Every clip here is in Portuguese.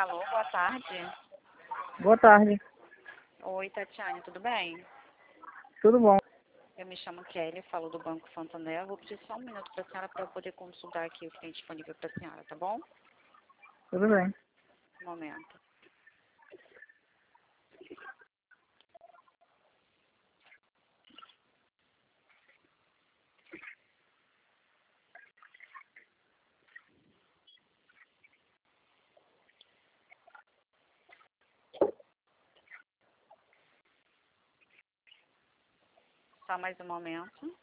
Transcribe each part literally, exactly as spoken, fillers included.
Alô, boa tarde. Boa tarde. Oi, Tatiane, tudo bem? Tudo bom? Eu me chamo Kelly, falo do Banco Santander. Eu vou pedir só um minuto para a senhora para eu poder consultar aqui o que tem disponível para a senhora, tá bom? Tudo bem. Um momento. Só mais um momento.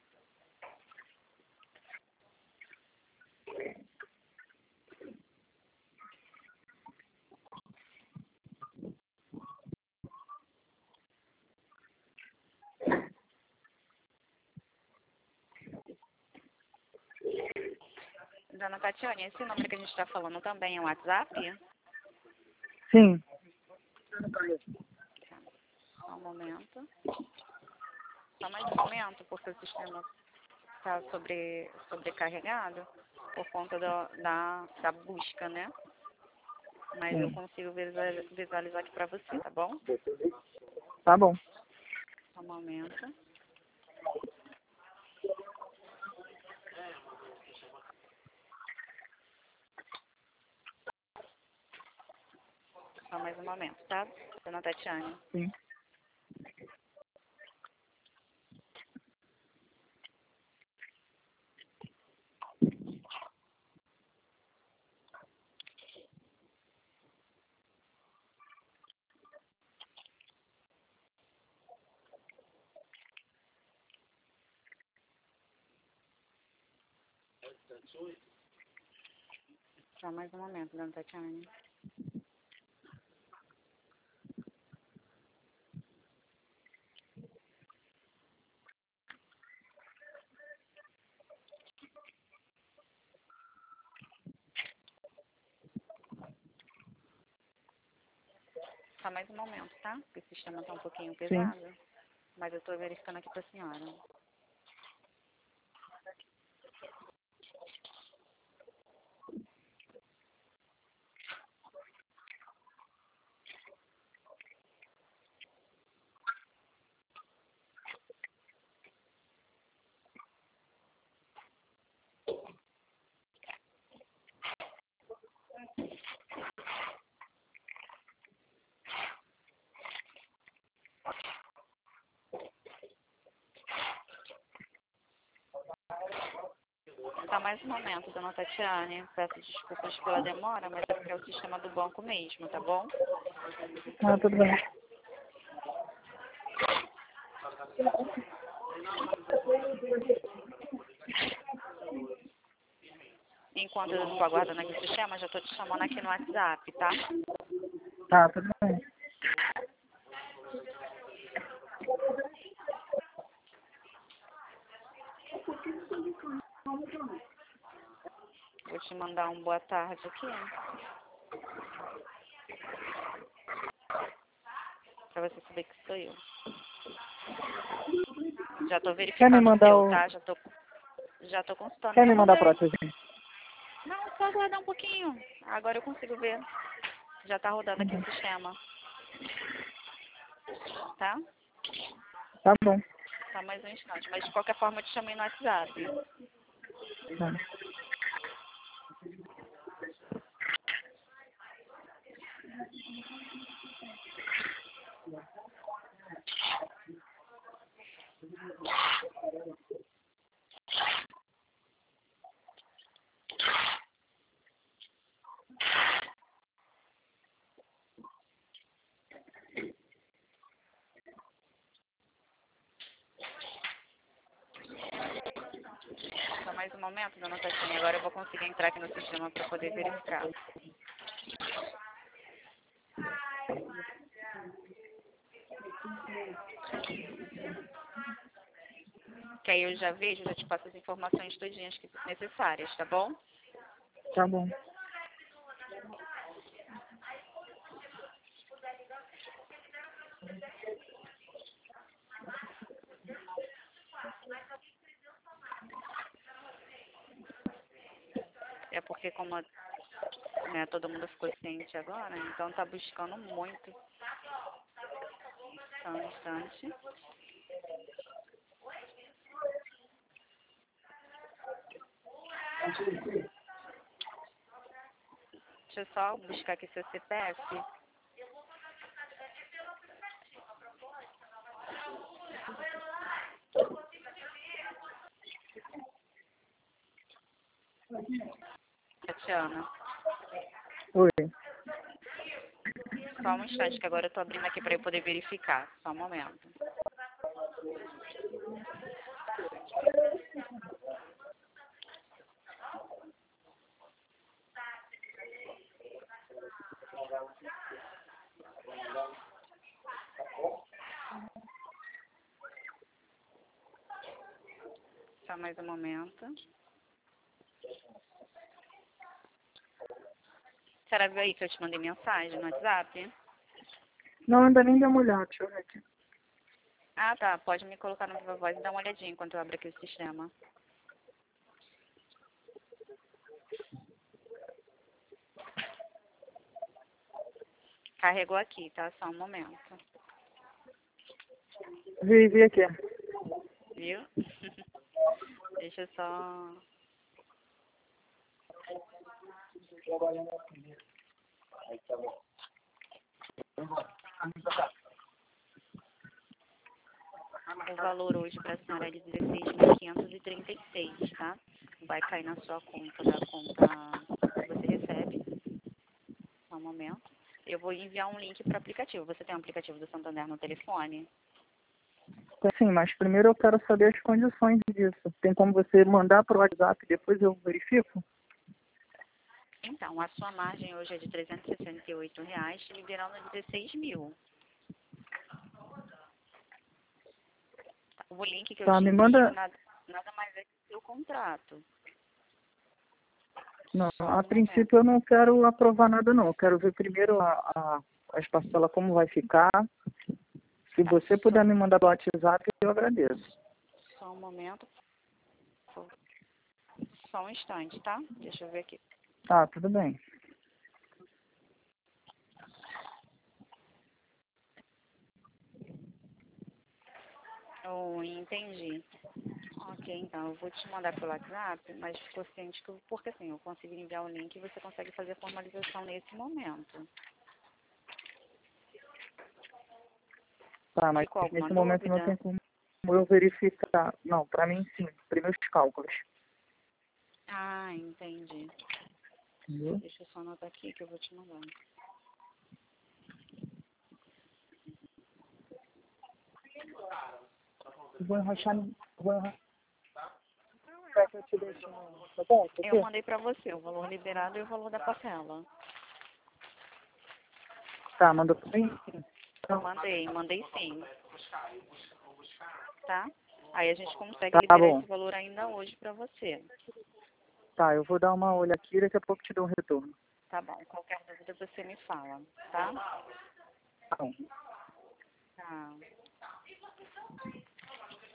Dona Tatiane, esse número que a gente está falando também é um WhatsApp? Sim. Só um momento. Só mais um momento, porque o sistema está sobre, sobrecarregado por conta do, da, da busca, né? Mas eu Sim. consigo visual- visualizar aqui para você, tá bom? Tá bom. Só um momento. Só mais um momento, tá? Dona Tatiane. Sim. Só mais um momento, Dona Tatiane. Só mais um momento, tá? Porque o sistema tá um pouquinho Sim. pesado. Mas eu tô verificando aqui pra senhora. Só mais um momento, Dona Tatiane. Peço desculpas pela demora, mas é porque é o sistema do banco mesmo, tá bom? Ah, tudo bem. Enquanto eu estou aguardando aqui o sistema, já tô te chamando aqui no WhatsApp, tá? Tá, tudo bem. Vou te mandar um boa tarde aqui. Pra você saber que sou eu. Já tô Quer me verificando o mandar seu, o... tá? Já tô, já tô consultando. Quer Já me mandar mandei. pro WhatsApp? Não, só aguardar um pouquinho. Agora eu consigo ver. Já tá rodando aqui o sistema. Tá? Tá bom. Só mais um instante. Mas de qualquer forma eu te chamei no WhatsApp. Tá. Só mais um momento, dona Tatiana. Agora eu vou conseguir entrar aqui no sistema para poder verificar. Que aí eu já vejo, já te passo as informações todinhas que necessárias, tá bom? Tá bom. É porque como a né? Todo mundo ficou ciente agora, então tá buscando muito. Só um instante. Deixa eu só buscar aqui seu C P F. Tatiana, Oi. só um instante que agora eu tô abrindo aqui para eu poder verificar. Só um momento. Só mais um momento. Será viu aí que eu te mandei mensagem no WhatsApp? Não, ainda nem dei uma olhada, deixa eu ver aqui. Ah, tá. Pode me colocar no Viva Voz e dar uma olhadinha enquanto eu abro aqui o sistema. Carregou aqui, tá? Só um momento. Vi, vi aqui. Viu? Deixa eu só... O valor hoje para a senhora é de dezesseis mil quinhentos e trinta e seis, tá? Vai cair na sua conta, da conta que você recebe. Só um momento. Eu vou enviar um link para o aplicativo. Você tem um aplicativo do Santander no telefone? Sim, mas primeiro eu quero saber as condições disso. Tem como você mandar para o WhatsApp e depois eu verifico? Então, a sua margem hoje é de trezentos e sessenta e oito reais, te liberando dezesseis mil. O link que eu Tá, te me envio manda... nada, nada mais é que o seu contrato. Não, Só a um momento. princípio eu não quero aprovar nada não. Eu quero ver primeiro a, a, as parcelas como vai ficar. Se Tá, você só, puder me mandar pelo WhatsApp, eu agradeço. só um momento. Só um instante, tá? Deixa eu ver aqui. Tá, tudo bem. Oh, entendi. Ok, então eu vou te mandar pelo WhatsApp, mas ficou ciente que, eu- porque assim, eu consigo enviar o link e você consegue fazer a formalização nesse momento. Tá, mas Ficou alguma nesse momento não dúvida? tem como eu verificar. Não, para mim sim, primeiros cálculos. Ah, entendi. Entendeu? Deixa eu só anotar aqui que eu vou te mandar. Vou enrochar no... Vou enrochar. Quer que eu te deixe no... Tá bom? Tá Eu aqui? mandei pra você o valor liberado e o valor da parcela. Tá, mandou pra mim? Sim. Mandei, mandei sim. Tá? Aí a gente consegue Tá liberar bom. esse valor ainda hoje pra você. Tá, eu vou dar uma olhada aqui e daqui a pouco te dou um retorno. Tá bom. Qualquer dúvida você me fala, tá? Tá bom. Tá.